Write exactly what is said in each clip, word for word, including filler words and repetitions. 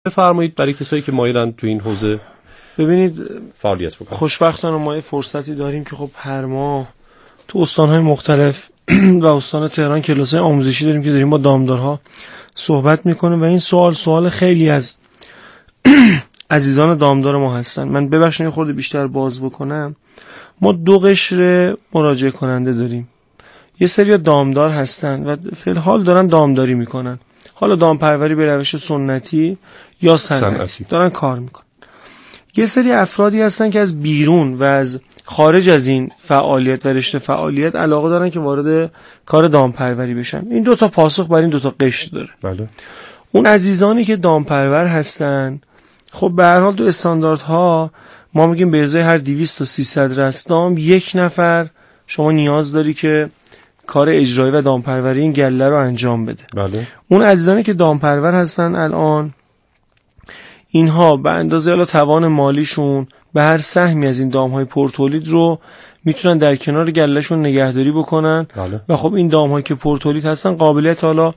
بفرمایید برای کسایی که مایلن تو این حوزه ببینید فعالیت بکنن. خوشبختانه ما یه فرصتی داریم که خب هر ماه تو استان‌های مختلف و استان تهران کلاس‌های آموزشی داریم که داریم با دامدارها صحبت میکنیم و این سوال سوال خیلی از عزیزان دامدار ما هستن. من ببخشید خورده بیشتر باز بکنم. ما دو قشر مراجعه کننده داریم. یه سری دامدار هستن و فی الحال دارن دامداری میکنن، حالا دامپروری به روش سنتی یا صنعتی دارن کار میکنن. یه سری افرادی هستن که از بیرون و از خارج از این فعالیت و رشته فعالیت علاقه دارن که وارد کار دامپروری بشن. این دو تا پاسخ برای این دو تا قشر داره. بله. اون عزیزانی که دامپرور هستن، خب به هر حال تو استانداردها ما میگیم به ازای هر دویست تا سیصد رستام یک نفر شما نیاز داری که کار اجرایی و دامپروری این گله رو انجام بده. بله. اون عزیزانی که دامپرور هستن الان، اینها به اندازه حالا توان مالیشون به هر سهمی از این دامهای پرتولید رو میتونن در کنار گلهشون نگهداری بکنن. بله. و خب این دامهایی که پرتولید هستن قابلیت حالا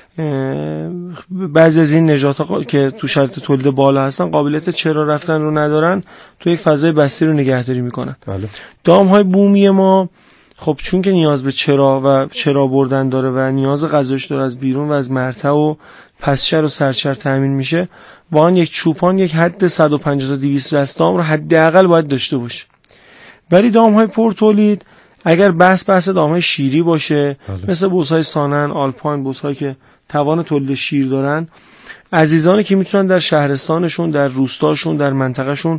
بعضی از این نژادها که تو شرط تولید بالا هستن قابلیت چرا رفتن رو ندارن، تو یک فضای بسته رو نگهداری میکنن. بله. دامهای بومی ما خب چون که نیاز به چرا و چرا بردن داره و نیاز غذاش داره از بیرون و از مرتع و پسچر و سرچر تامین میشه، با آن یک چوپان یک حد صد و پنجاه تا دویست رستام رو حداقل باید داشته باشه. ولی دامهای پرتولید اگر بحث بحث دامهای شیری باشه، بله. مثل بوسهای سانن، آلپاین، بوسهایی که توان تولید شیر دارن، عزیزانی که میتونن در شهرستانشون، در روستاشون، در منطقهشون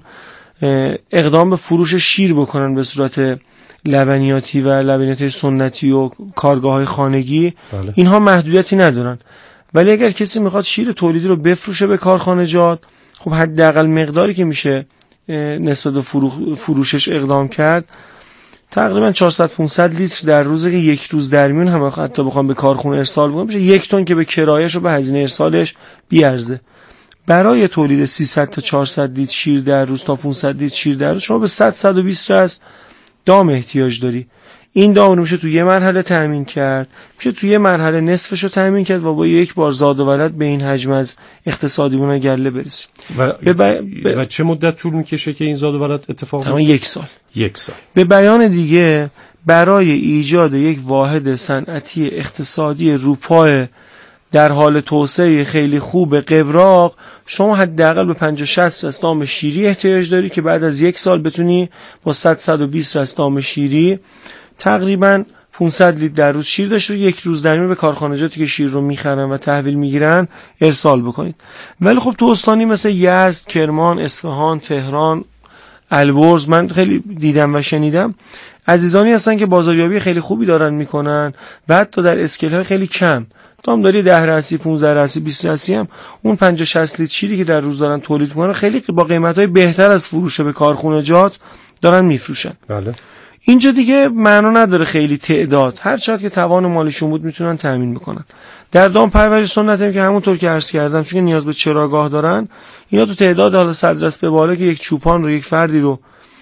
اقدام به فروش شیر بکنن به صورت لبنیاتی و لبنیات سنتی و کارگاه‌های خانگی، بله. اینها محدودیتی ندارن. ولی اگر کسی میخواد شیر تولیدی رو بفروشه به کارخانجات، خب حداقل مقداری که میشه نسبت به فروشش اقدام کرد تقریبا چهارصد پانصد لیتر در روزی که یک روز در میون هم حتی بخوام به کارخونه ارسال بکنم میشه یک تن که به کرایه‌اش و به هزینه ارسالش بیارزه. برای تولید سیصد تا چهارصد لیتر شیر در روز تا پانصد لیتر شیر در روز شما به صد تا صد و بیست رست دام احتیاج داری. این دام رو میشه تو یه مرحله تامین کرد، میشه تو یه مرحله نصفش رو تامین کرد و با یک بار زاد و ولد به این حجم از اقتصادی بونه گله برسیم. و, به ب... ب... و چه مدت طول میکشه که این زاد و ولد اتفاق بیفته؟ تمام یک سال. یک سال. به بیان دیگه برای ایجاد یک واحد صنعتی اقتصادی روپای در حال توسعه خیلی خوب قبراق، شما حداقل به پنجاه شصت رست دام شیری احتیاج داری که بعد از یک سال بتونی با صد تا صد و بیست رست دام شیری تقریبا پانصد لیتر در روز شیر داشته و یک روز در میون به کارخانجاتی که شیر رو میخرن و تحویل میگیرن ارسال بکنید. ولی خب تو استانی مثل یزد، کرمان، اصفهان، تهران، البرز من خیلی دیدم و شنیدم عزیزانی هستن که بازاریابی خیلی خوبی دارن میکنن و حتی در اسکیل های خیلی کم دامداری ده رسی، پانزده رسی، بیست رسی هم اون پنجاه شصت لیتر شیری که در روز دارن تولید میکنن خیلی با قیمت‌های بهتر از فروش به کارخانجات دارن میفروشن. بله. اینجا دیگه معنا نداره خیلی تعداد، هر چقدر که توان مالیشون بود میتونن تامین بکنن. در دامپروری سنت هم که همونطور که عرض کردم چون نیاز به چراگاه دارن، اینا تو تعداد حالا صد رست به بالا که یک چوپان رو، یک فردی رو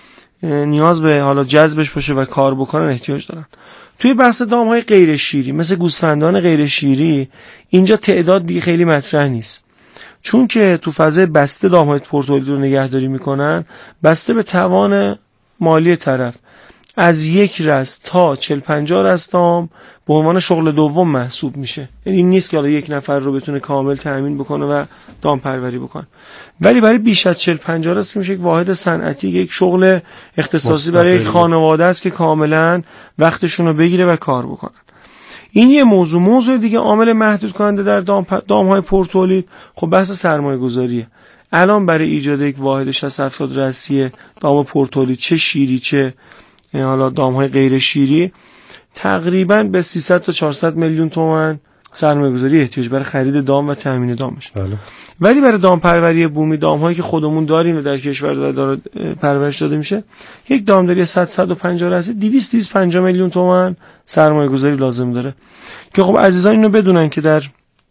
نیاز به حالا جذبش باشه و کار بکنن احتیاج دارن. توی بحث دامهای غیر شیری مثل گوسفندان غیر شیری اینجا تعداد دیگه خیلی مطرح نیست، چون که تو فضای بسته دامهای پرتولید رو نگهداری میکنن، بسته به توان مالی طرف از یک رست تا چهل پنجاه رست دام به عنوان شغل دوم محسوب میشه. یعنی این نیست که حالا یک نفر رو بتونه کامل تامین بکنه و دام پروری بکنه، ولی برای بیش از چهل پنجاه رست میشه یک واحد صنعتی، یک شغل اختصاصی برای یک خانواده است که کاملا وقتشون رو بگیره و کار بکنن. این یه موضوع. موضوع دیگه عامل محدود کننده در دام دامهای پرتولید خب بحث سرمایه گذاریه. الان برای ایجاد یک واحد شصت هفتاد رسی دام پرتولید، چه شیری چه حالا دامهای غیر شیری، تقریبا به سیصد تا چهارصد میلیون تومان سرمایه‌گذاری احتیاج برای خرید دام و تامین دامش. بله. ولی برای دام پروری بومی، دام‌هایی که خودمون داریم و در کشور داره پرورش داده میشه، یک دامداری صد تا صد و پنجاه رسی دویست تا دویست و پنجاه میلیون تومان سرمایه‌گذاری لازم داره. که خب عزیزان اینو بدونن که در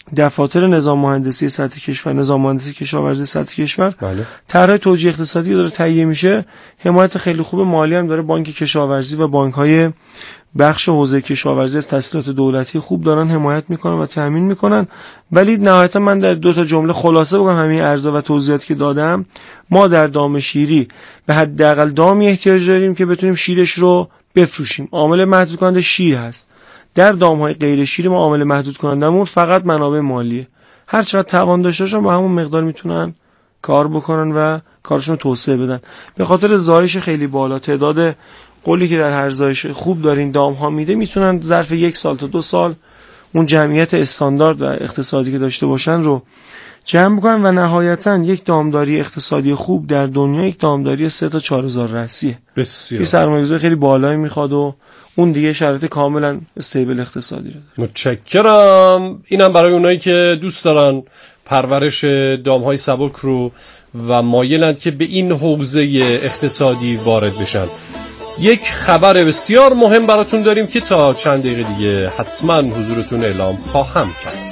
دفاتر نظام مهندسی سطح کشور، نظام مهندسی کشاورزی سطح کشور، بله. طرح توجیه اقتصادی داره تهیه میشه، حمایت خیلی خوب مالی هم داره بانک کشاورزی و بانک‌های بخش حوزه کشاورزی از تسهیلات دولتی خوب دارن حمایت میکنن و تامین میکنن. ولی نهایتا من در دو تا جمله خلاصه بگم همین ارزا و توضیحاتی که دادم، ما در دام شیری به حداقل دامی احتیاج داریم که بتونیم شیرش رو بفروشیم. عامل محدود کننده شیر هست. در دام‌های غیر شیری ما عامل محدود کنندمون فقط منابع مالیه. هر چقدر توان داشته باشن با همون مقدار میتونن کار بکنن و کارشون رو توسعه بدن. به خاطر زایش خیلی بالا، تعداد قولی که در هر زایش خوب دارین دام‌ها میده، میتونن ظرف یک سال تا دو سال اون جمعیت استاندارد و اقتصادی که داشته باشن رو جمع بکنن و نهایتاً یک دامداری اقتصادی خوب در دنیا یک دامداری سه تا چهار هزار رأسیه. بسیار. که سرمایه‌گذاری خیلی بالایی میخواد و اون دیگه شرایط کاملا استیبل اقتصادی رو داره. متشکرم. اینم برای اونایی که دوست دارن پرورش دام‌های سبک رو و مایلند که به این حوزه اقتصادی وارد بشن. یک خبر بسیار مهم براتون داریم که تا چند دقیقه دیگه حتما حضورتون اعلام خواهم کرد.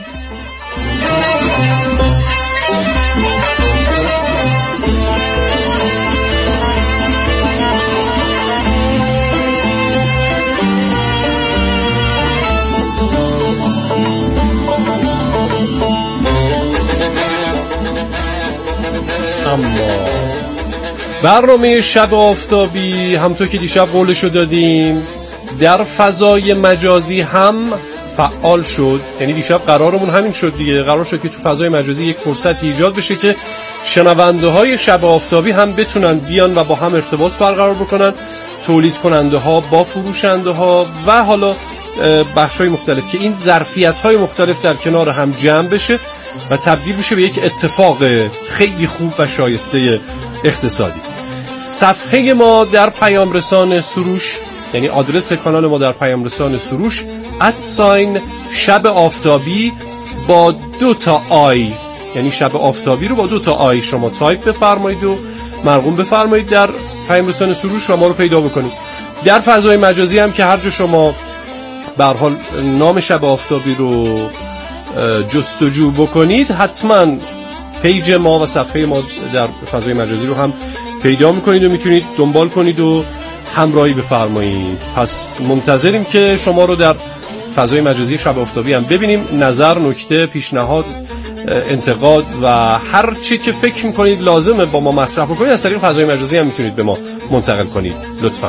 اما برنامه شب آفتابی همونطور که دیشب قولشو دادیم در فضای مجازی هم فعال شد. یعنی دیشب قرارمون همین شد دیگه، قرار شد که تو فضای مجازی یک فرصتی ایجاد بشه که شنونده های شب آفتابی هم بتونن بیان و با هم ارتباط برقرار بکنن، تولید کننده ها با فروشنده ها و حالا بخش های مختلف، که این ظرفیت های مختلف در کنار هم جمع بشه و تبدیل بشه به یک اتفاق خیلی خوب و شایسته اقتصادی. صفحه ما در پیام رسان سروش، یعنی آدرس کانال ما در پیام رسان سروش ادساین شب آفتابی با دو تا آی، یعنی شب آفتابی رو با دو تا آی شما تایپ بفرمایید و مرقوم بفرمایید در پیام رسان سروش و ما رو پیدا بکنید. در فضای مجازی هم که هر جا شما به هر حال نام شب آفتابی رو جستجو بکنید حتما پیج ما و صفحه ما در فضای مجازی رو هم پیدا میکنید و میتونید دنبال کنید و همراهی بفرمایید. پس منتظریم که شما رو در فضای مجازی شب آفتابی هم ببینیم. نظر، نکته، پیشنهاد، انتقاد و هر چی که فکر میکنید لازمه با ما مطرح بکنید از طریق فضای مجازی هم میتونید به ما منتقل کنید لطفاً.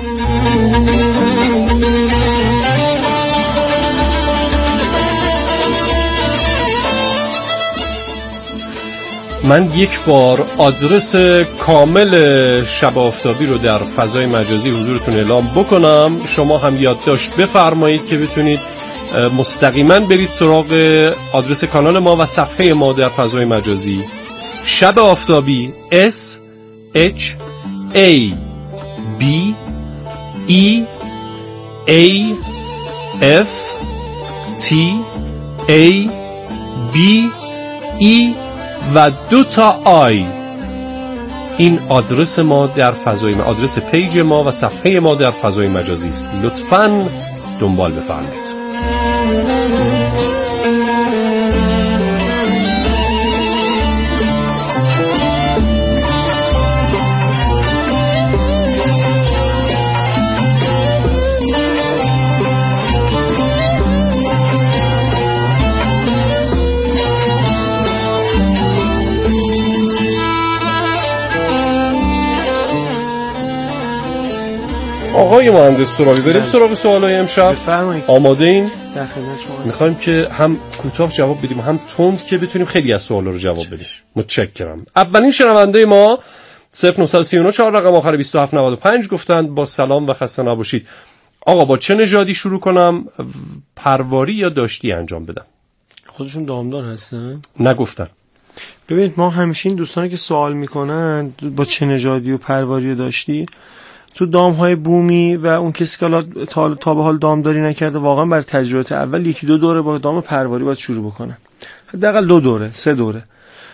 من یک بار آدرس کامل شب آفتابی رو در فضای مجازی حضورتون اعلام بکنم، شما هم یادداشت بفرمایید که بتونید مستقیما برید سراغ آدرس کانال ما و صفحه ما در فضای مجازی. شب آفتابی S H A B E A F T A B E و دو تا آی. این آدرس ما در فضای ما، آدرس پیج ما و صفحه ما در فضای مجازی است. لطفاً دنبال بفرمایید. آقای مهندس ترابی، بریم سراغ سوالای امشب. آماده این؟ در خدمت شما. میخوایم که هم کوتاه جواب بدیم هم تند که بتونیم خیلی از سوالا رو جواب بدیم. متشکرم. اولین شنونده ما صفر نه سه نه چهار رقم آخر بیست و هفت نود و پنج گفتند با سلام و خسته نباشید. آقا با چه نژادی شروع کنم؟ پرواری یا داشتی انجام بدم؟ خودشون دامدار هستن؟ نگفتن. ببینید ما همیشه این دوستانی که سوال میکنن با چه نژادی و پرواری و داشتی، تو دام‌های بومی و اون کسی که حالا تا, تا به حال دامداری نکرده واقعا بر تجربه اول یکی دو دوره با دام پرواری باید شروع بکنن. حداقل دو دوره، سه دوره.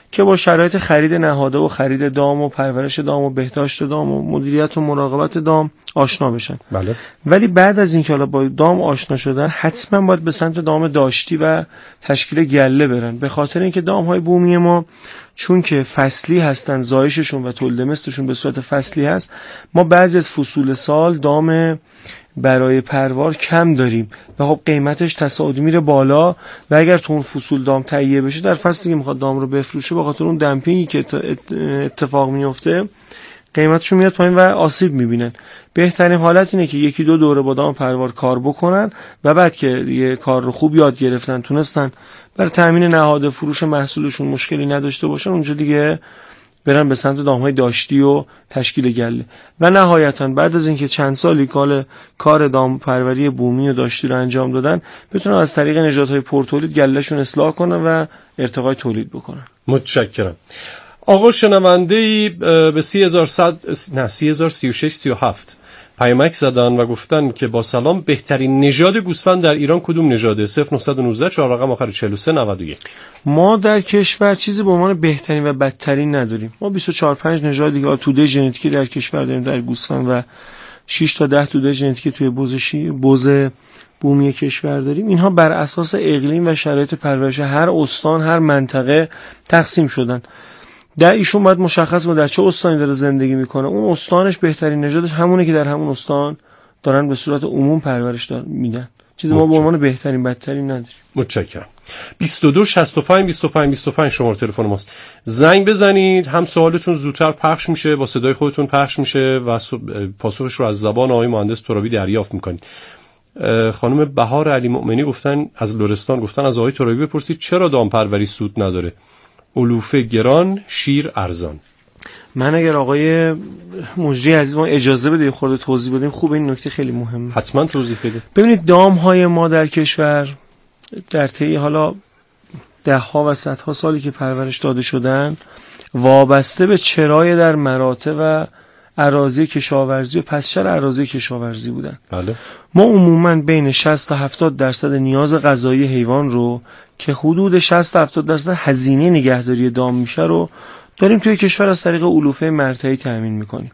که با شرایط خرید نهاده و خرید دام و پرورش دام و بهداشت دام و مدیریت و مراقبت دام آشنا بشن. بله. ولی بعد از اینکه حالا با دام آشنا شدن حتما باید به سمت دام داشتی و تشکیل گله برن، به خاطر اینکه دام‌های بومی ما چون که فصلی هستن، زایششون و تولد مثلشون به صورت فصلی هست، ما بعضی از فصول سال دام برای پروار کم داریم و خب قیمتش تصاعدی میره بالا و اگر تو اون فصول دام تهیه بشه در فصلی که میخواد دام رو بفروشه، به خاطر اون دمپینگی که اتفاق میفته قیمتشون میاد پایین و آسیب میبینن. بهترین حالت اینه که یکی دو دوره با دام پروار کار بکنن و بعد که یه کار رو خوب یاد گرفتن، تونستن برای تامین نهاد فروش محصولشون مشکلی نداشته باشن، اونجا دیگه برن به سمت دام‌های داشتی و تشکیل گله. و نهایتاً بعد از اینکه چند سالی کال کار دام پروری بومی و داشتی رو انجام دادن، بتونن از طریق نژادهای پرتولید گلهشون اصلاح کنن و ارتقای تولید بکنن. متشکرم. آقا شنونده‌ای به سی هزار و صد نه سی هزار و سی و شش سی و هفت پیامک زدن و گفتن که با سلام، بهترین نژاد گوسفند در ایران کدوم نژاده؟ صفر نه یک نه چهار رقم آخر چهل و سه نود و یک. ما در کشور چیزی به عنوان بهترین و بدترین نداریم. ما بیست و چهار پنج نژاد دیگه توده ژنتیکی در کشور داریم در گوسفند و شش تا ده توده ژنتیکی توی بزشی بز بومی کشور داریم. اینها بر اساس اقلیم و شرایط پرورش هر استان، هر منطقه تقسیم شدن. در ایشون باید مشخص بود در چه استانی داره زندگی میکنه، اون استانش بهترین نژادش همونه که در همون استان دارن به صورت عموم پرورش میدن. چیزی ما به عنوان بهترین بدترین نداریم. متشکرم. بیست و دو شصت و پنج بیست و پنج بیست و پنج شماره تلفن ماست. زنگ بزنید، هم سوالتون زودتر پخش میشه، با صدای خودتون پخش میشه و پاسخش رو از زبان آقای مهندس ترابی دریافت میکنید. خانم بهار علی مؤمنی گفتن از لرستان، گفتن از آقای ترابی بپرسید چرا دامپروری سود نداره؟ علوفه گران، شیر ارزان. من اگر آقای مجری عزیز ما اجازه بده خورده توضیح بدیم، خوب، این نکته خیلی مهمه. حتما توضیح بده. ببینید دام‌های ما در کشور در طی حالا ده ها و صدها سالی که پرورش داده شدن، وابسته به چرای در مراتع و اراضی کشاورزی و پسچر اراضی کشاورزی بودن. بله. ما عموماً بین شصت تا هفتاد درصد نیاز غذایی حیوان رو که حدود شصت تا هفتاد درصد هزینه نگهداری دام میشه رو داریم توی کشور از طریق علوفه مرتعی تامین میکنیم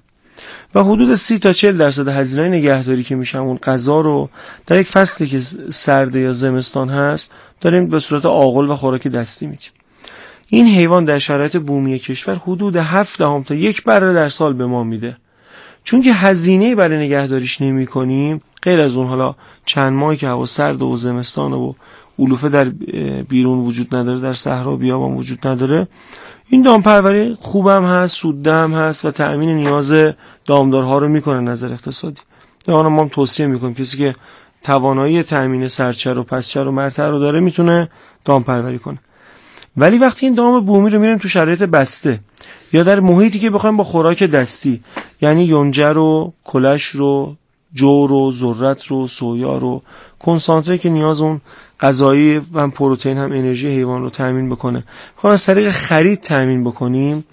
و حدود سی تا چهل درصد هزینه نگهداری که میشه اون غذا رو در یک فصلی که سرد یا زمستان هست داریم به صورت آغل و خوراک دستی میدیم. این حیوان در شرایط بومی کشور حدود هفت دهم تا یک بره در سال به ما میده. چون که هزینه برای نگهداریش نمی کنیم، غیر از اون حالا چند ماهی که هوا سرد و زمستان و علوفه در بیرون وجود نداره، در صحرا و بیابان وجود نداره، این دامپروری خوبم هست، سوده هم هست و تأمین نیاز دامدارها رو میکنه نظر اقتصادی. ما هم توصیه میکنیم کسی که توانایی تأمین سرچر و پسچر و مرتع رو داره میتونه دامپروری کنه. ولی وقتی این دام بومی رو میریم تو شرایط بسته یا در محیطی که بخوایم با خوراک دستی، یعنی یونجه رو، کلش رو، جو رو، ذرت رو، سویا رو، کنسانتره که نیاز اون غذایی و پروتئین هم انرژی حیوان رو تامین بکنه، میخوام از طریق خرید تامین بکنیم،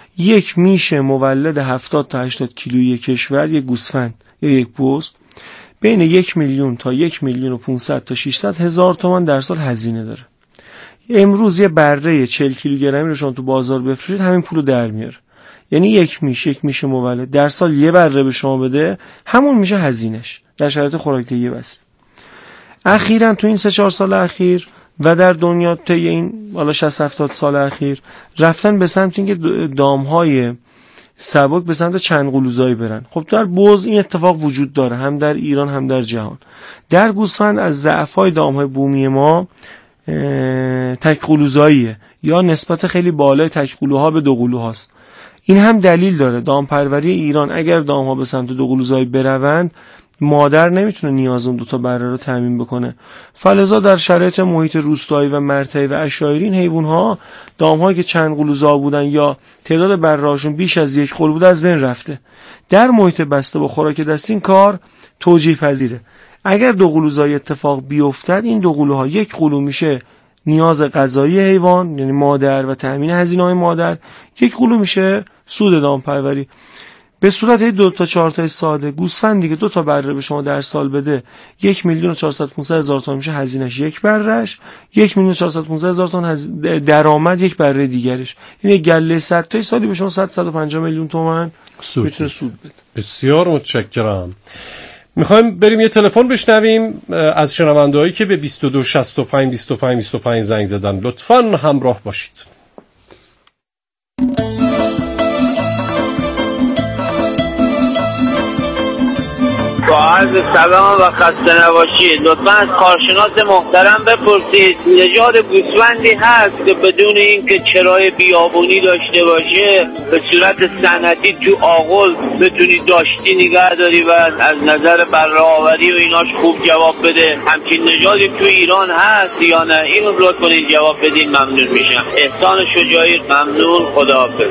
یک میشه مولد هفتاد تا هشتاد کیلویی کشور، یک گوسفند یا یک بز بین یک میلیون تا یک میلیون و پانصد تا ششصد هزار تومان در سال هزینه داره. امروز یه بره چهل کیلوگرمی رو شما تو بازار بفروشید همین پولو در میاره. یعنی یک میشه یک میشه مولد در سال یه بره به شما بده، همون میشه هزینه‌اش در شرایط خوراکدهی بس. اخیراً تو این سه چهار سال اخیر و در دنیا طی این حالا شصت هفتاد سال اخیر رفتن به سمت اینکه دام‌های سبک به سمت چند قلوزایی برن. خب در بز این اتفاق وجود داره، هم در ایران هم در جهان. در گوسفند از ضعف‌های دام‌های بومی ما تک قلوزاییه یا نسبت خیلی بالای تک قلوها به دو قلوهاست. این هم دلیل داره دامپروری ایران اگر دام‌ها به سمت دو قلوزایی بروند، مادر نمیتونه نیاز اون دو تا بره رو تامین بکنه. فلذا در شرایط محیط روستایی و مرتعی و عشایری این حیوان‌ها دام‌هایی که چند قلوزا بودن یا تعداد بره‌هاشون بیش از یک قلو بوده از بین رفته. در محیط بسته با خوراک دستی این کار توجیه پذیره. اگر دو قلوزایی اتفاق بیفتد، این دو قلوها یک قلو میشه نیاز غذایی حیوان یعنی مادر و تامین هزینه‌های مادر، یک قلو میشه سود دامپروری. به صورت دو تا چهار تا ساده گوسفندی که دو تا بره به شما در سال بده یک میلیون و چهارصد پانزده هزار تومان میشه هزینه‌اش یک برهش، یک میلیون و چهارصد پانزده هزار تومان هز... درآمد یک بره دیگرش. یعنی گله صد تا سالی به شما صد صد و پنجاه میلیون تومان میتونه سود بده. بسیار متشکرم. میخوایم بریم یه تلفن بشنویم از شنونده‌هایی که به بیست و دو شصت و پنج بیست و پنج بیست و پنج زنگ زدن. لطفاً همراه باشید. با عرض سلام و خسته نباشید. لطفا از کارشناس محترم بپرسید نژاد گوسفندی هست که بدون اینکه چرای بیابونی داشته باشه به صورت سنتی تو آغل بتونی داشتی نگه داری و از نظر بره آوری و ایناش خوب جواب بده؟ همچین نژادی تو ایران هست یا نه؟ اینو لطف کنید جواب بدین، ممنون میشم. احسان شجاعی، ممنون، خداحافظ.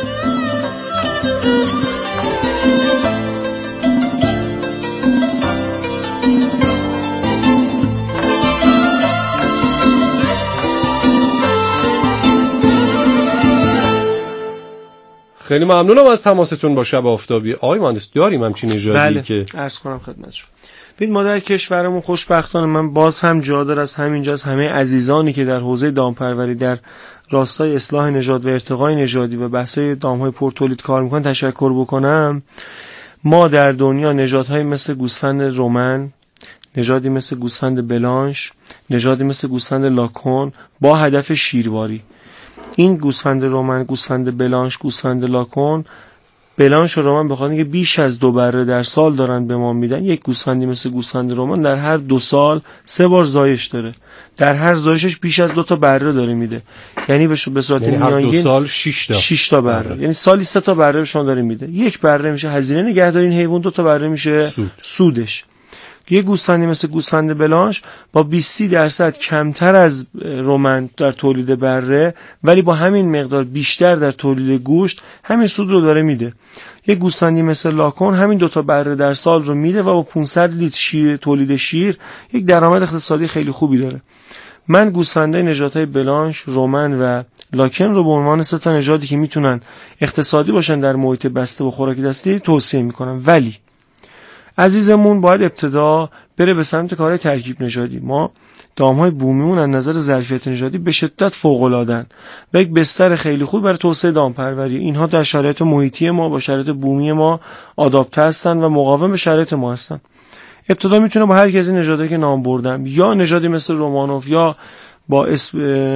خیلی ممنونم از تماستون با شب آفتابی. آقای مهندس داریم همچین نژادی؟ بله. که عرض کنم خدمتشون. ببین ما در کشورمون خوشبختانه من باز هم جا داره از همینجا از همه عزیزانی که در حوزه دامپروری در راستای اصلاح نژاد و ارتقای نژادی و بحث‌های دام‌های پرتولید کار میکنن تشکر بکنم. ما در دنیا نژادهای مثل گوسفند رومن، نژادی مثل گوسفند بلانش، نژادی مثل گوسفند لاکون با هدف شیرواری. این گوسفند رومن، گوسفند بلانش، گوسفند لاکون، بلانش و رومن بخاطر اینکه بیش از دو بره در سال دارن به ما میدن، یک گوسفندی مثل گوسفند رومن در هر دو سال سه بار زایش داره، در هر زایشش بیش از دو تا بره داره میده، یعنی به صورت یعنی هر میانگین دو سال شش تا شش تا بره, بره. یعنی سالی سه تا بره به شما داره میده. یک بره میشه هزینه نگهداری این حیوان، دو تا بره میشه سود. سودش. یه گوسفندی مثل گوسفند بلانش با بیست درصد کمتر از رومن در تولید بره ولی با همین مقدار بیشتر در تولید گوشت همین سود رو داره میده. یه گوسفندی مثل لاکون همین دوتا بره در سال رو میده و با پانصد لیتر شیر تولید شیر یک درآمد اقتصادی خیلی خوبی داره. من گوسفندای نژادهای بلانش، رومن و لاکن رو به عنوان سه تا نژادی که میتونن اقتصادی باشن در محیط بسته و خوراک دستی توصیه میکنم. ولی عزیزمون باید ابتدا بره به سمت کار ترکیب نژادی. ما دامهای بومیمون از نظر ظرفیت نژادی به شدت فوق‌العاده‌اند و یک بستر خیلی خوب برای توسعه دامپروری. اینها در شرایط محیطی ما با شرایط بومی ما آداپته هستند و مقاوم به شرایط ما هستند. ابتدا میتونه با هر کسی نژادی که نام بردم یا نژادی مثل رومانوف یا با اسم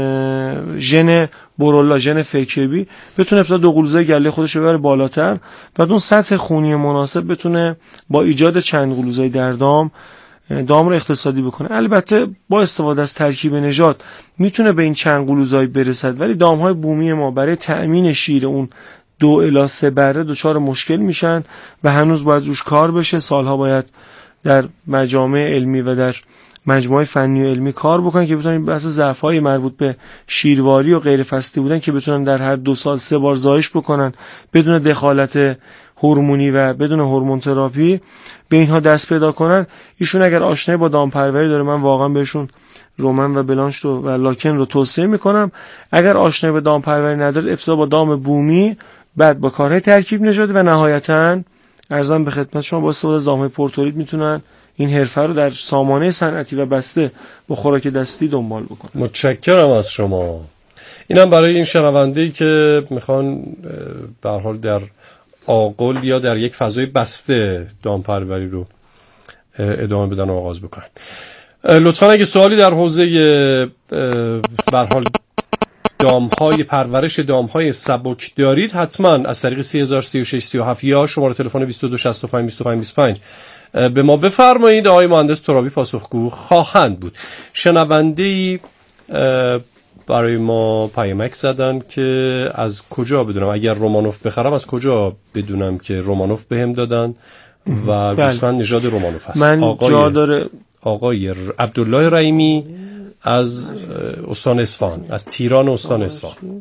ژن برولا، ژن فکیبی، بتونه ابتدا دو قلوزه گله خودش رو ببره بالاتر و اون سطح خونی مناسب بتونه با ایجاد چند قلوزه در دام دام رو اقتصادی بکنه. البته با استفاده از ترکیب نژاد میتونه به این چند قلوزای برسد، ولی دامهای بومی ما برای تأمین شیر اون دو الی سه بره دچار مشکل میشن و هنوز باید روش کار بشه. سالها باید در مجامع علمی و در مجموعه فنی و علمی کار بکنن که بتونن بحث ضعف‌های مربوط به شیرواری و غیر فصلی بودن که بتونن در هر دو سال سه بار زایش بکنن بدون دخالت هورمونی و بدون هورمون تراپی به اینها دست پیدا کنن. ایشون اگر آشنایی با دامپروری داره من واقعا بهشون رومن و بلانش رو و لاکن رو توصیه میکنم. اگر آشنایی با دامپروری نداره ابتدا با دام بومی، بعد با کارهای ترکیب نژادی و نهایتاً ارزم به خدمت شما با استفاده از دام‌های پرتولید میتونن این حرفه رو در سامانه صنعتی و بسته با خوراک دستی دنبال بکنن. متشکرم از شما. اینم برای این شنونده‌ای که میخوان به هر حال در آغل یا در یک فضای بسته دامپروری رو ادامه بدن و آغاز بکنن. لطفاً اگه سوالی در حوزه به هر حال دام‌های پرورش دام‌های سبک دارید حتما از طریق سه هزار سی و شش سی و هفت یا شماره تلفن بیست و دو شصت و پنج بیست و پنج بیست و پنج به ما بفرمایید. آقای مهندس ترابی پاسخگو خواهند بود. شنونده‌ای برای ما پیامک زدن که از کجا بدونم اگر رومانوف بخرم از کجا بدونم که رومانوف بهم دادن و گوسفند نژاد رومانوف هست. من آقای جا داره آقای عبدالله رحیمی از استان اصفهان، از تیران استان اصفهان.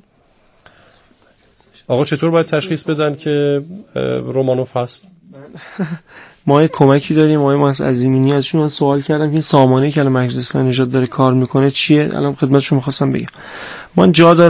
آقا چطور باید تشخیص بدن که رومانوف هست؟ ما یک کمکی داریم. آقای مهندس عظیمینی ازشون من سوال کردم که این سامانه‌ای که الان مجلس نژاد داره کار میکنه چیه. الان خدمتشون می‌خواستم بگم من جا داره از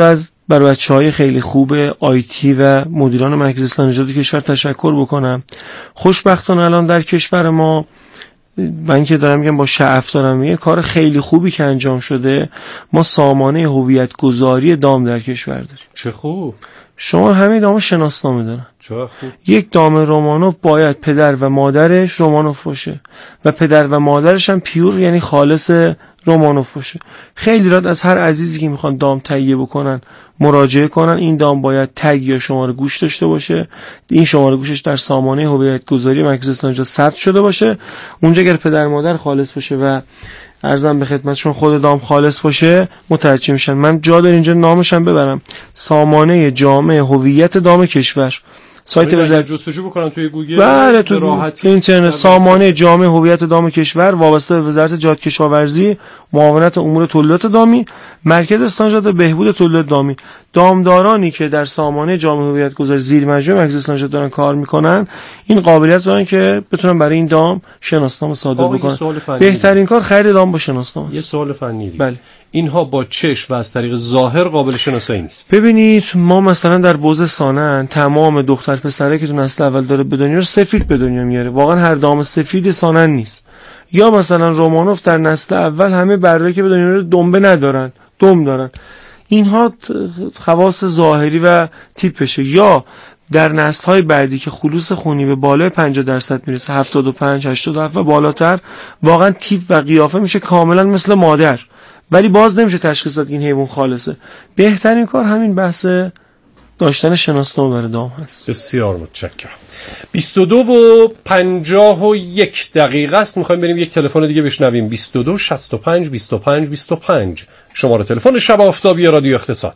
بر بچه‌های خیلی خوب آیتی و مدیران مرکز اصلاح نژاد کشور تشکر بکنم. خوشبختانه الان در کشور ما، من که دارم میگم با شعف دارم، یه کار خیلی خوبی که انجام شده، ما سامانه هویت گذاری دام در کشور داریم. چه خوب. شما همه دام شناسنامه دارن. چه خوب. یک دام رومانوف باید پدر و مادرش رومانوف باشه و پدر و مادرش هم پیور یعنی خالص رومانوف باشه. خیلی راحت از هر عزیزی که میخوان دام تهیه بکنن مراجعه کنن. این دام باید تگ یا شماره گوش داشته باشه. این شماره گوشش در سامانه هویت گذاری مرکز اصلاح نژاد ثبت شده باشه. اونجا اگر پدر مادر خالص باشه و عرضم به خدمتشون خود دام خالص باشه متوجه میشن. من جا داره اینجا نامش هم ببرم، سامانه جامع هویت دام کشور، سایت وزارت جستجو بکنن توی گوگل، بله تو اینترنت، سامانه جامع هویت دام کشور وابسته به وزارت جهاد کشاورزی، معاونت امور تولیدات دامی، مرکز اصلاح نژاد بهبود تولیدات دامی. دامدارانی که در سامانه جامع هویت گذاری زیر مجموعه مرکز اصلاح نژاد دارن کار میکنن این قابلیت دارن که بتونن برای این دام شناسنامه صادر بکنن. بهترین کار خرید دام با شناسنامه است. یه سوال فنی دیگه. بله. اینها با چشم و از طریق ظاهر قابل شناسایی نیست. ببینید ما مثلا در بوز سانن تمام دختر پسرایی که تو نسل اول داره به دنیا رو سفید به دنیا میاره. واقعا هر دام سفید سانن نیست. یا مثلا رومانوف در نسل اول همه برایی که به دنیا رو دنبه ندارن، دم دارن. اینها خواص ظاهری و تیپشه. یا در نسل‌های بعدی که خلوص خونی به بالای پنجاه درصد میرسه، هفتاد و پنج هشتاد و هفت و بالاتر، واقعا تیپ و قیافه میشه کاملا مثل مادر، ولی باز نمیشه تشخیص داد که این حیوان خالصه. بهترین کار همین بحث داشتن شناسنامه برای دام هست. بسیار متشکرم. بیست و دو و پنجاه و یک دقیقه است. میخوایم بریم یک تلفن دیگه بشنویم. بیست و دو شصت و پنج بیست و پنج بیست و پنج شماره تلفن شب آفتابی رادیو اقتصاد.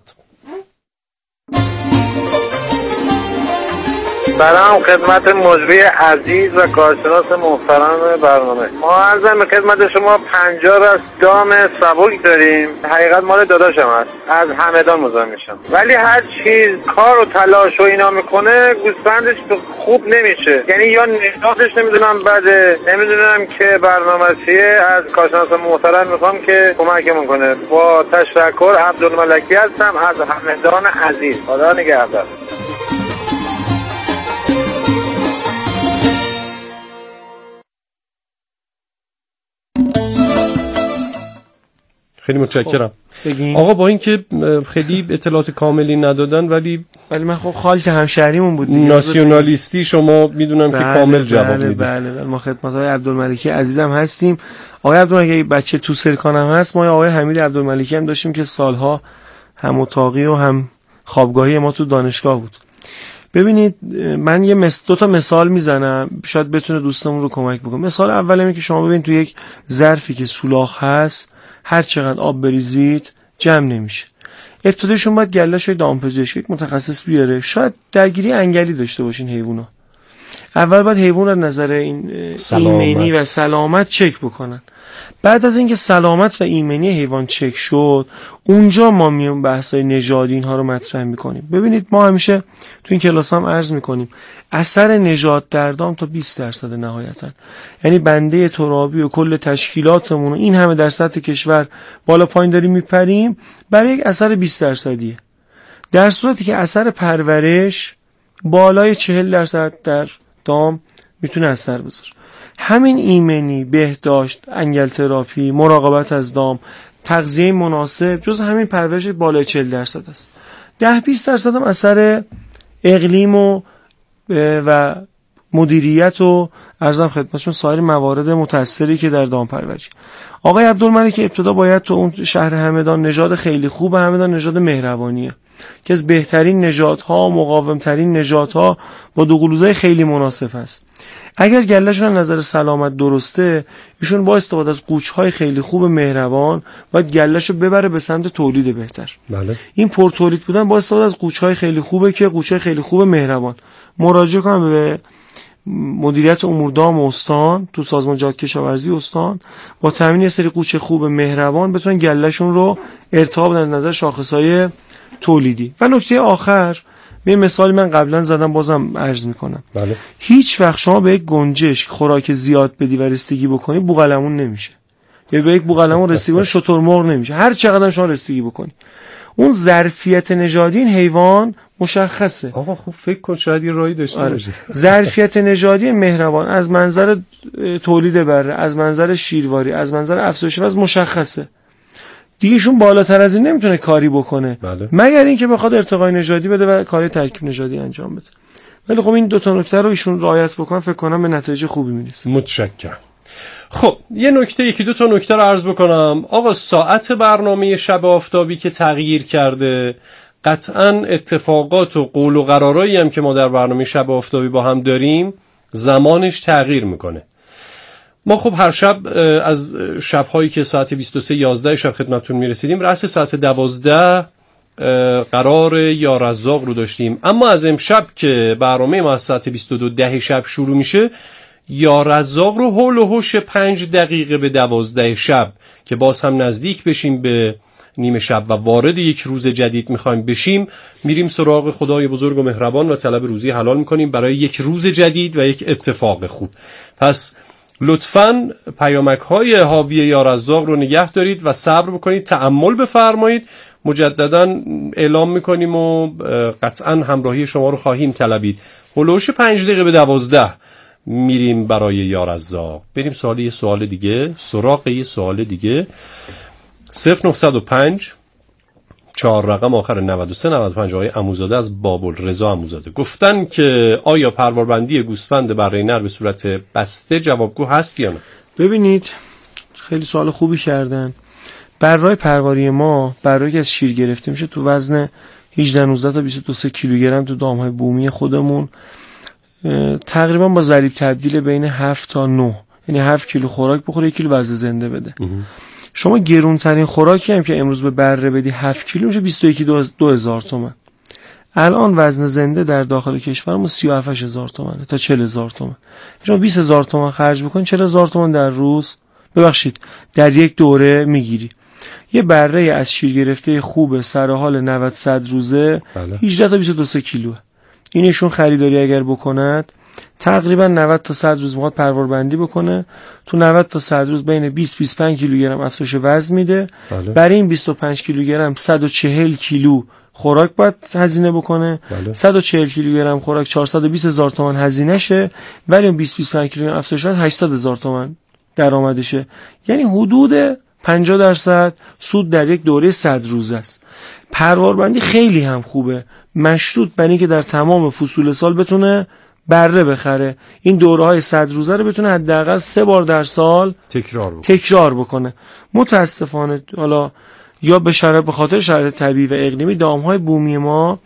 سلام خدمت مجری عزیز و کارشناس محترم برنامه. ما عرضم به خدمت شما پنجاه از دام سبک داریم. حقیقت مال داداشم هست، از همدان مزاحم میشم، ولی هر چیز کار و تلاش و اینا میکنه گوسفندش خوب نمیشه. یعنی یا نشاطش نمیدونم بده، نمیدونم که برنامه چیه. از کارشناس محترم میخوام که کمکمون کنه. با تشکر، عبدالملکی هستم از همدان عزیز. خدا نگهدار. خیلی متشکرم. بگیم. آقا با اینکه خیلی اطلاعات کاملی ندادن ولی ولی من خب خال که همشهریمون بود دیگه، ناسیونالیستی شما میدونم بله، که کامل جواب بله، میدید. بله بله ما خدمت های عبدالملکی عزیزم هستیم. آقای عبدالملکی بچه تو سرکان هم هست. ما آقای حمید عبدالملکی هم داشتیم که سالها هم اتاقی و هم خوابگاهی ما تو دانشگاه بود. ببینید من یه مس... دو تا مثال میزنم شاید بتونه دوستمون رو کمک بکنه. مثال اول اینه که شما ببینید تو یک ظرفی که سولاخ هست هر چقدر آب بریزید جمع نمیشه. ابتدایشون باید گله‌شوی دامپزشک یک متخصص بیاره. شاید درگیری انگلی داشته باشین حیونا. اول باید حیوان رو نظر این ایمنی و سلامت چک بکنن. بعد از اینکه سلامت و ایمنی حیوان چک شد اونجا ما میون بحث‌های نژادی اینها رو مطرح می‌کنیم. ببینید ما همیشه تو این کلاس هم عرض می‌کنیم اثر نژاد در دام تا بیست درصد نهایتاً. یعنی بنده ترابی و کل تشکیلاتمون این همه در سطح کشور بالا پایین داریم میپریم برای یک اثر بیست درصدیه. در صورتی که اثر پرورش بالای چهل درصد در دام میتونه اثر بذاره. همین ایمنی، بهداشت، انگل تراپی، مراقبت از دام، تغذیه مناسب جز همین پرورش بالای چهل درصد است. ده بیست درصد هم اثر اقلیم و و مدیریت و عرضم خدمتشون سایر موارد متأثری که در دام پروری. آقای عبدالملک ابتدا باید تو اون شهر همدان نژاد خیلی خوب همدان نژاد مهربانیه که از بهترین نژادها، مقاومترین نژادها با دو قلوزای خیلی مناسب است. اگر گله‌شون نظر سلامت درسته ایشون با استفاده از قوچ‌های خیلی خوب مهربان باید گله‌شو ببره به سمت تولید بهتر. بله. این پرتولید بودن با استفاده از قوچ‌های خیلی خوبه که قوچ‌های خیلی خوب مهربان. مراجعه کنم به مدیریت امور دام استان تو سازمان جهاد کشاورزی استان با تامین یه سری قوچ خوب مهربان بتونن گله‌شون رو ارتقا بدن نظر شاخص‌های تولیدی. و نکته آخر یه مثالی من قبلا زدم بازم عرض میکنم. بله. هیچ وقت شما به یک گنجشک خوراک زیاد بدی و رستگی بکنی بوقلمون نمیشه. یا به یک بوقلمون رستگی کنی شترمرغ نمیشه. هر چقدر شما رستگی بکنی اون ظرفیت نژادی این حیوان مشخصه. آقا خوب فکر کن شاید یه راهی داشته آره. باشه. ظرفیت نژادی مهربان از منظر تولید بره، از منظر شیرواری، از منظر افزایش وزن مشخصه. دیگهشون بالاتر از این نمیتونه کاری بکنه. بله. مگر اینکه بخواد ارتقای نژادی بده و کاری ترکیب نژادی انجام بده. ولی خب این دو تا نکته رو ایشون رعایت بکنن فکر کنم به نتایج خوبی میرسه. متشکرم. خب یه نکته یکی دو تا نکته رو عرض بکنم. آقا ساعت برنامه شب آفتابی که تغییر کرده، قطعاً اتفاقات و قول و قرارایی هم که ما در برنامه شب آفتابی با هم داریم زمانش تغییر میکنه. ما خب هر شب از شب‌هایی که ساعت بیست و سه یازده شب خدمتتون میرسیدیم رأس ساعت دوازده قرار یا رزاق رو داشتیم، اما از امشب که برنامه ما از ساعت بیست و دو ده شب شروع میشه یا رزاق رو هول و هوش پنج دقیقه به دوازده شب که باز هم نزدیک بشیم به نیمه شب و وارد یک روز جدید میخوایم بشیم، میریم سراغ خدای بزرگ و مهربان و طلب روزی حلال میکنیم برای یک روز جدید و یک اتفاق خوب. پس لطفاً پیامک های حاوی یا رزاق رو نگه دارید و صبر بکنید، تأمل بفرمایید. مجدداً اعلام میکنیم و قطعاً همراهی شما رو خواهیم طلبید. هلوش پنج دقیقه به دوازده میریم برای یا رزاق. بریم سوال یه سوال دیگه، سراغ یه سوال دیگه. صفر نهصد و پنج چهار رقم آخر نود و سه نود و پنج آقای عموزاده از باب‌الرضا عموزاده گفتن که آیا پرواربندی گوسفند بره نر به صورت بسته جوابگو هست یا نه؟ ببینید خیلی سوال خوبی کردن. برای پرواری ما برای که از شیر گرفته میشه تو وزن هجده نوزده تا بیست و دو کیلوگرم تو دامهای بومی خودمون، تقریبا با ضریب تبدیل بین هفت تا نه، یعنی هفت کیلو خوراک بخوره یک کیلو وزن زنده بده. شما گرونترین خوراکی هم که امروز به بره بدی هفت کیلو میشه بیست و یک دو هزار تومان. الان وزن زنده در داخل کشورمون سی و هفت هزار تومانه تا چهل هزار تومان. شما بیست هزار تومان خرج بکن چهل هزار تومان در روز ببخشید در یک دوره میگیری. یه بره از شیر گرفته خوب سر حال نود صد روزه بله. هجده تا بیست و دو کیلوه. اینشون خریداری اگر بکند تقریبا نود تا صد روز میخواد پرواربندی بکنه، تو نود تا صد روز بین بیست بیست و پنج کیلوگرم افزایش وزن میده. بله. برای این بیست و پنج کیلوگرم صد و چهل کیلو خوراک باید هزینه بکنه. بله. صد و چهل کیلوگرم خوراک چهارصد و بیست هزار تومان هزینه شه، ولی اون بیست بیست و پنج کیلوگرم افزایش وزن هشتصد هزار تومان درآمدشه. یعنی حدود پنجاه درصد سود در یک دوره صد روزه است. پرواربندی خیلی هم خوبه، مشروط بر اینکه در تمام فصول سال بتونه بره بخره. این دوره‌های صد روزه رو بتونه حداقل سه بار در سال تکرار بکنه. تکرار بکنه. متاسفانه حالا یا به شرایط به خاطر شرایط طبیعی و اقلیمی دامهای بومی ما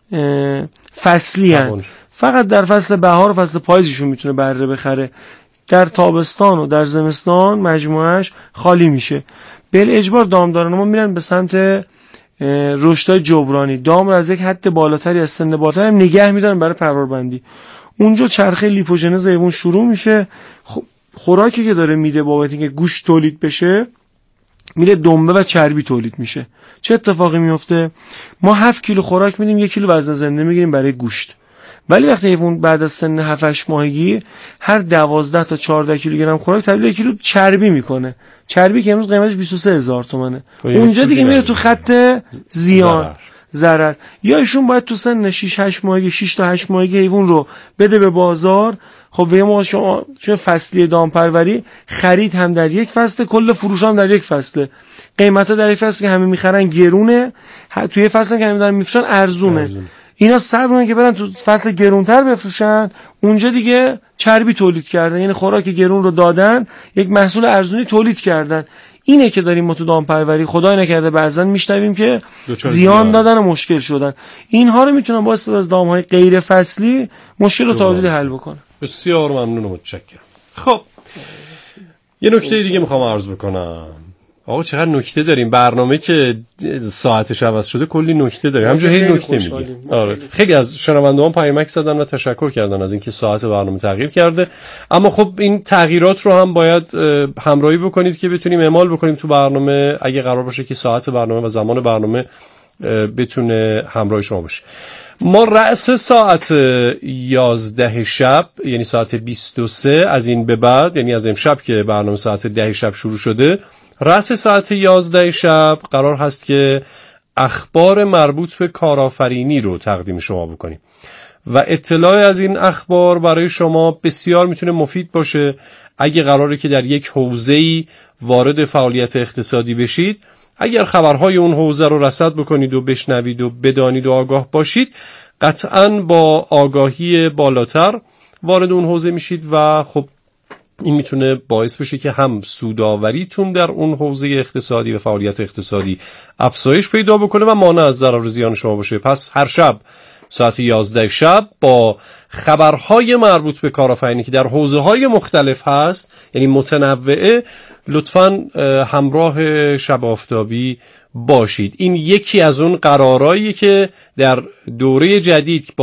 فصلی هستند، فقط در فصل بهار و فصل پاییزشون میتونه بره بخره. در تابستان و در زمستان مجموعش خالی میشه. بالاجبار دامداران ما میرن به سمت رشدهای جبرانی، دام رو از یک حد بالاتری از سن بالاتری هم نگه میدارن برای پرواربندی. اونجا چرخه لیپوژنز حیوان شروع میشه. خوراکی که داره میده بابت اینکه گوشت تولید بشه میره دنبه و چربی تولید میشه. چه اتفاقی میفته؟ ما هفت کیلو خوراک میدیم یک کیلو وزن زنده میگیریم برای گوشت، ولی وقتی حیوان بعد از سن هفت هشت ماهگی هر دوازده تا چهارده کیلوگرم خوراک تبدیل به یک کیلو چربی میکنه. چربی که امروز قیمتش بیست و سه هزار تومانه. اونجا دیگه میره تو خط زیان ضرر. یا ایشون باید تو سن شش هشت ماهگی شش تا هشت ماهگی حیوان رو بده به بازار. خب یه موقع شما چون فصلی دامپروری خرید هم در یک فصل، کل فروش هم در یک فصل، قیمتا در یک فصل که همه میخرن گرونه، توی فصل که همه دارن میفروشن ارزونه. ارزون. اینا صبر کنن که برن تو فصل گرونتر بفروشن، اونجا دیگه چربی تولید کردن، یعنی خوراک گرون رو دادن یک محصول ارزونی تولید کردن. اینه که داریم ما تو دامپروری خدای نکرده بعضن میشنویم که زیان دادن و مشکل شدن. اینها رو میتونن با استفاده از دامهای غیر فصلی مشکل رو تا حدودی حل بکنن. بسیار ممنون و متشکرم. خب یه نکته دیگه میخوام عرض بکنم. آقا چقدر نکته داریم، برنامه که ساعتش عوض شده کلی نکته داریم، همینجوری هی نکته میگیم. آره خیلی از شنونده‌ها پیامک زدن و تشکر کردن از اینکه ساعت برنامه تغییر کرده، اما خب این تغییرات رو هم باید همراهی بکنید که بتونیم اعمال بکنیم تو برنامه، اگه قرار باشه که ساعت برنامه و زمان برنامه بتونه همراه شما باشه. ما رأس ساعت یازده شب یعنی ساعت بیست و سه از این به بعد، یعنی از امشب که برنامه ساعت ده شب شروع شده، رأس ساعت یازده شب قرار هست که اخبار مربوط به کارآفرینی رو تقدیم شما بکنیم و اطلاع از این اخبار برای شما بسیار میتونه مفید باشه اگه قراره که در یک حوزه‌ای وارد فعالیت اقتصادی بشید. اگر خبرهای اون حوزه رو رصد بکنید و بشنوید و بدانید و آگاه باشید، قطعاً با آگاهی بالاتر وارد اون حوزه میشید و خب این میتونه باعث بشه که هم سودآوریتون در اون حوزه اقتصادی و فعالیت اقتصادی افزایش پیدا بکنه و مانع از ضرر و زیان شما باشه. پس هر شب ساعت یازده شب با خبرهای مربوط به کارآفرینی که در حوزه‌های مختلف هست، یعنی متنوعه، لطفاً همراه شب آفتابی باشید. این یکی از اون قرارهاییه که در دوره جدید با